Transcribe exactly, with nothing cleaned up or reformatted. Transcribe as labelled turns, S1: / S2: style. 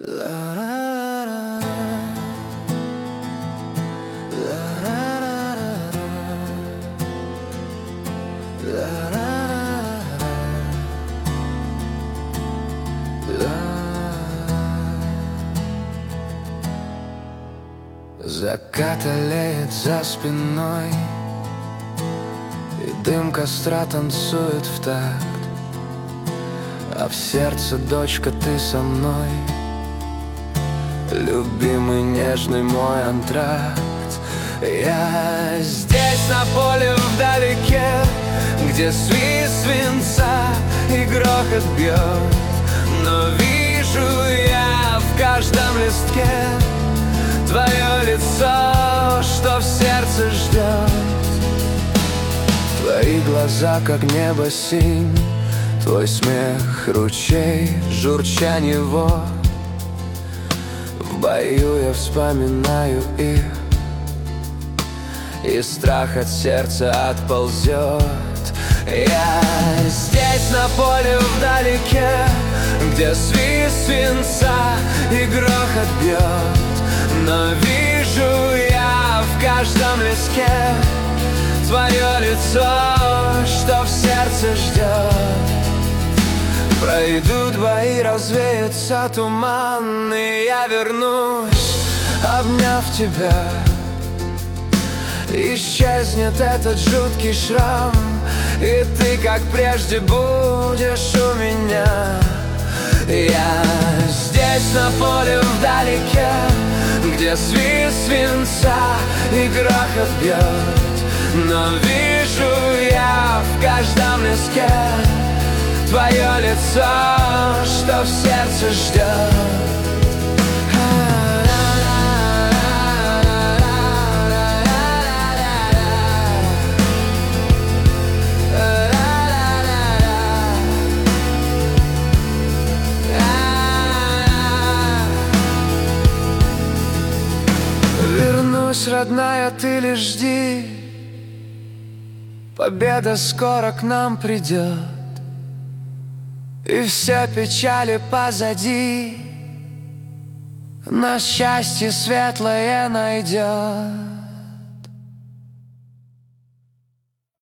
S1: Закат олеет за спиной, и дым костра танцует в такт. А в сердце, дочка, ты со мной, любимый нежный мой антракт. Я здесь на поле вдалеке, где свист свинца и грохот бьет, но вижу я в каждом листке твое лицо, что в сердце ждет. Твои глаза, как небо синь, твой смех, ручей, журчание вод. В бою я вспоминаю их, и страх от сердца отползет. Я здесь на поле вдалеке, где свист свинца и грохот бьет, но вижу я в каждом листке твое лицо, что в сердце ждет. Пройдут бои, развеется туман, и я вернусь, обняв тебя. Исчезнет этот жуткий шрам, и ты, как прежде, будешь у меня. Я здесь на поле вдалеке, где свист свинца и грохот бьет, но вижу я в каждом листке твое лицо, что в сердце ждет. Вернусь, родная, ты лишь жди, победа скоро к нам придет, и все печали позади, нас счастье светлое найдет.